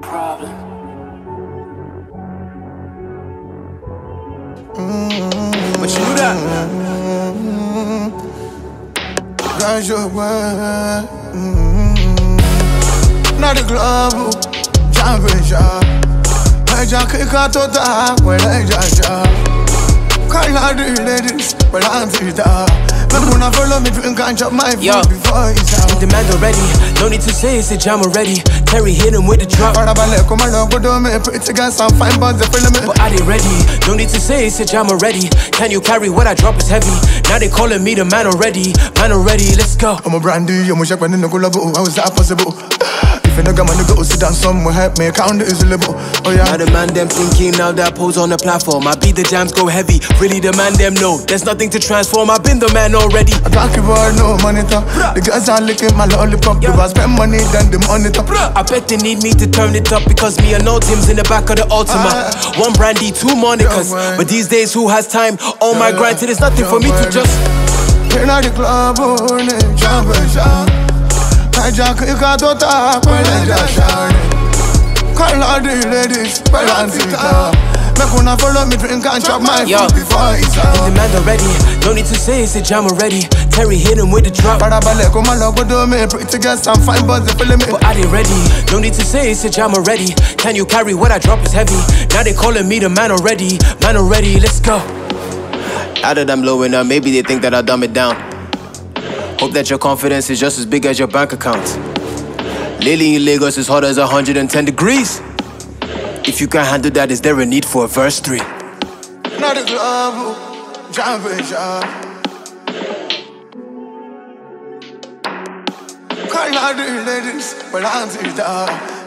problem. But you knew that. Got your word. Not the global championship. I just kick out to that when I just can't lie to the ladies, but I'm too dark. Men wanna follow me, drink and chop my food before it's out. Demand already, no need to say it's a jam already. Terry hit him with the drop. But come along, go do me, pretty guys, I'm fine, but they feeling me. But are they ready? No need to say it's a jam already. Can you carry what I drop is heavy? Now they calling me the man already. Man already, let's go. I'm a brandy, I'm a shack when in the collabo. How is that possible? If you no got money, go sit down somewhere, help me count the easily. Oh yeah. Now the man them thinking, now that pose on the platform. I beat the jams go heavy. Really the man them know there's nothing to transform. I've been the man already. I talk about no monitor. The girls are licking my lollipop. If I spend money, then the monitor. I bet they need me to turn it up because me and no Tim's in the back of the Ultima. One brandy, two Monicas. But these days, who has time? All my grind till there's nothing for me to just. In the club, on the championship. I just kick out to talk when I just shine. Call all the ladies, but I'm too dark. Make wanna follow me, drink and chop my food before it's out. Demand already, no need to say it's a jam already. Terry hit him with the drop. But come along, go do me, pretty girls, I'm fine, but they feeling me. But are they ready? No need to say it's a jam already. Can you carry what I drop is heavy? Now they calling me the man already. Man already, let's go. Out of them low enough, maybe they think that I dumb it down. Hope that your confidence is just as big as your bank account. Lately in Lagos is hot as 110 degrees. If you can't handle that, is there a need for a verse 3? Not the global championship. Call all the ladies, but I'm too dark.